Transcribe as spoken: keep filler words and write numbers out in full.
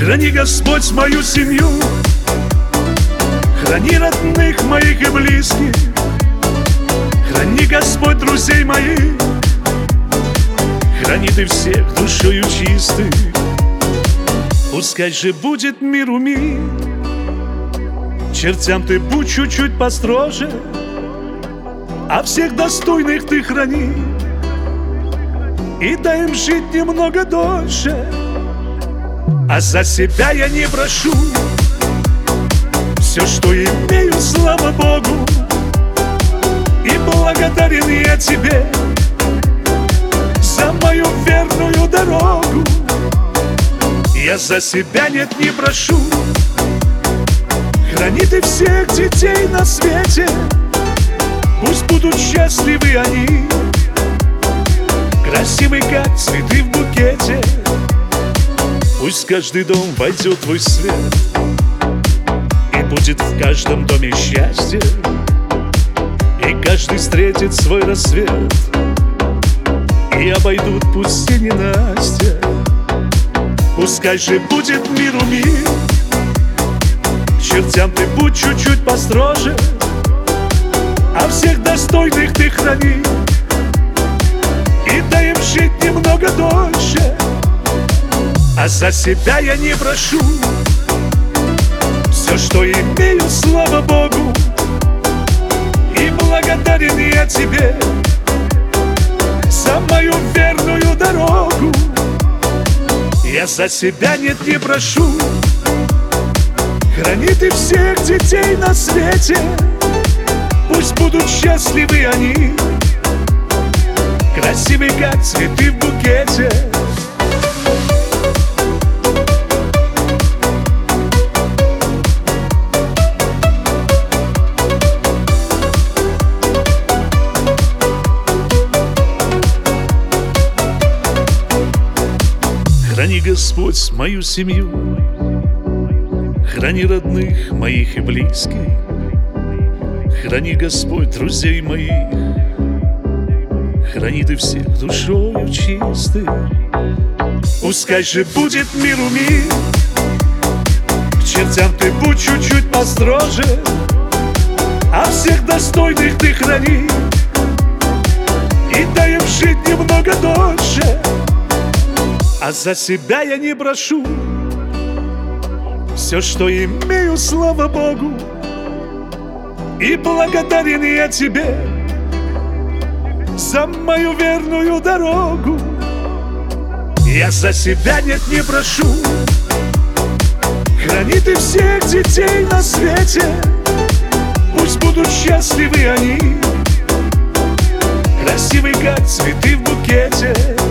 Храни, Господь, мою семью, храни родных моих и близких, храни, Господь, друзей моих, храни Ты всех душою чистых. Пускай же будет миру мир, чертям Ты будь чуть-чуть построже, а всех достойных Ты храни и дай им жить немного дольше. А за себя я не прошу, все, что имею, слава Богу, и благодарен я Тебе за мою верную дорогу. Я за себя нет не прошу, храни Ты всех детей на свете, пусть будут счастливы они, красивы, как цветы в букете. Пусть в каждый дом войдет Твой свет, и будет в каждом доме счастье, и каждый встретит свой рассвет, и обойдут пусть и ненастья. Пускай же будет миру мир, чертям Ты будь чуть-чуть построже, а всех достойных Ты храни и дай им жить немного дольше. А за себя я не прошу, все, что имею, слава Богу, и благодарен я Тебе за мою верную дорогу. Я за себя нет не прошу, храни Ты всех детей на свете, пусть будут счастливы они, красивы, как цветы в букете. Храни, Господь, мою семью, храни родных моих и близких, храни, Господь, друзей моих, храни Ты всех душою чистых. Пускай же будет миру мир, к чертям Ты будь чуть-чуть построже, а всех достойных Ты храни и дай им жить немного дольше. А за себя я не прошу, все, что имею, слава Богу, и благодарен я Тебе за мою верную дорогу. Я за себя нет не прошу, храни Ты всех детей на свете, пусть будут счастливы они, красивы, как цветы в букете.